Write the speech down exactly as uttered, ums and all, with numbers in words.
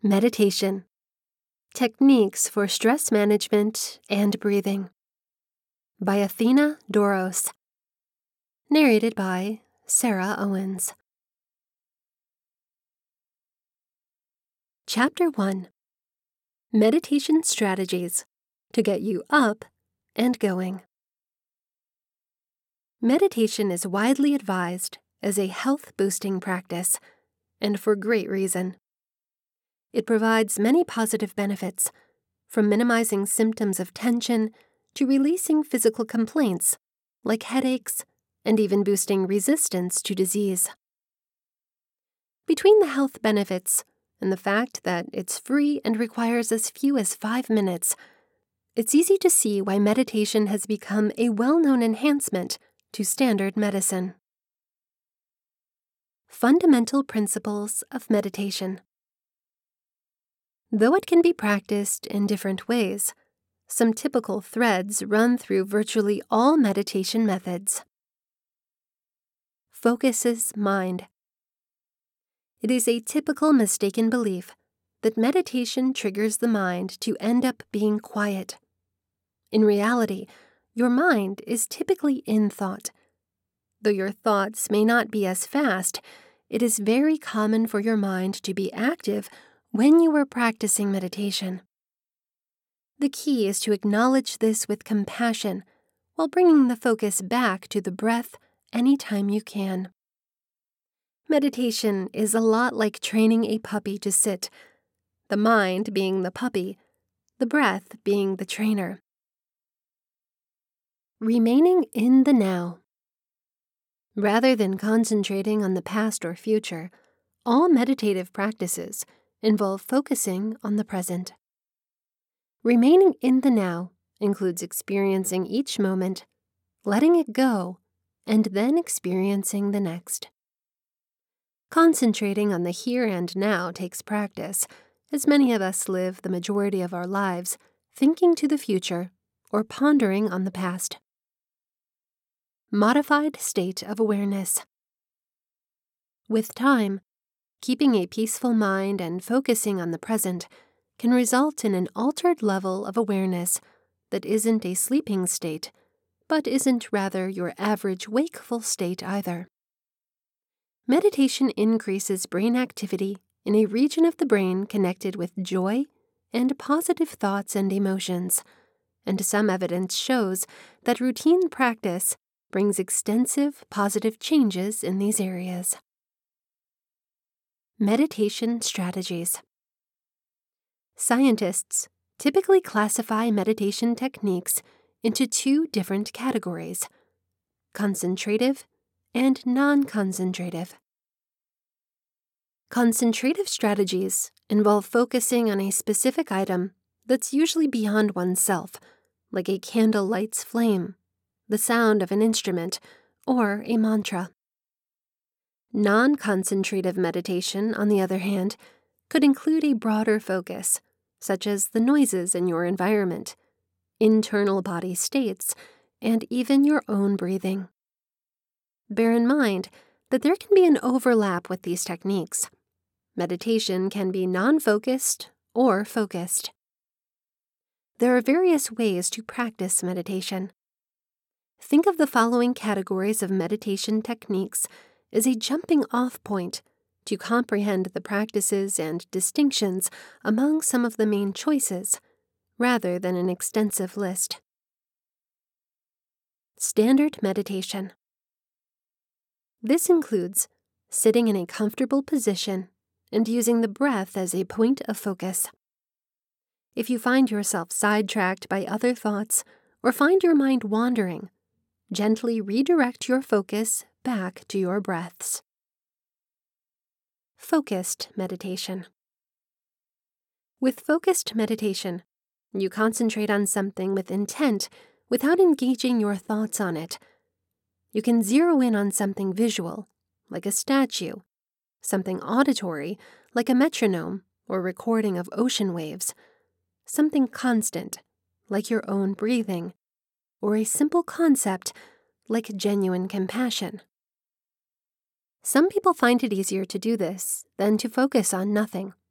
Meditation. Techniques for Stress Management and Breathing. By Athena Douros. Narrated by Sarah Owens. Chapter one. Meditation Strategies to get you up and going. Meditation is widely advised as a health-boosting practice, and for great reason. It provides many positive benefits, from minimizing symptoms of tension to releasing physical complaints like headaches and even boosting resistance to disease. Between the health benefits and the fact that it's free and requires as few as five minutes, it's easy to see why meditation has become a well-known enhancement to standard medicine. Fundamental Principles of Meditation. Though it can be practiced in different ways, some typical threads run through virtually all meditation methods. Focuses mind. It is a typical mistaken belief that meditation triggers the mind to end up being quiet. In reality, your mind is typically in thought. Though your thoughts may not be as fast, it is very common for your mind to be active when you are practicing meditation. The key is to acknowledge this with compassion while bringing the focus back to the breath anytime you can. Meditation is a lot like training a puppy to sit, the mind being the puppy, the breath being the trainer. Remaining in the now. Rather than concentrating on the past or future, all meditative practices involve focusing on the present. Remaining in the now includes experiencing each moment, letting it go, and then experiencing the next. Concentrating on the here and now takes practice, as many of us live the majority of our lives thinking to the future or pondering on the past. Modified state of awareness. With time, keeping a peaceful mind and focusing on the present can result in an altered level of awareness that isn't a sleeping state, but isn't rather your average wakeful state either. Meditation increases brain activity in a region of the brain connected with joy and positive thoughts and emotions, and some evidence shows that routine practice brings extensive positive changes in these areas. Meditation strategies. Scientists typically classify meditation techniques into two different categories: concentrative and non-concentrative. Concentrative strategies involve focusing on a specific item that's usually beyond oneself, like a candle light's flame, the sound of an instrument, or a mantra. Non-concentrative meditation, on the other hand, could include a broader focus, such as the noises in your environment, internal body states, and even your own breathing. Bear in mind that there can be an overlap with these techniques. Meditation can be non-focused or focused. There are various ways to practice meditation. Think of the following categories of meditation techniques as a jumping-off point to comprehend the practices and distinctions among some of the main choices, rather than an extensive list. Standard meditation. This includes sitting in a comfortable position and using the breath as a point of focus. If you find yourself sidetracked by other thoughts or find your mind wandering, gently redirect your focus back to your breaths. Focused meditation. With focused meditation, you concentrate on something with intent without engaging your thoughts on it. You can zero in on something visual, like a statue, something auditory, like a metronome or recording of ocean waves, something constant, like your own breathing, or a simple concept, like genuine compassion. Some people find it easier to do this than to focus on nothing.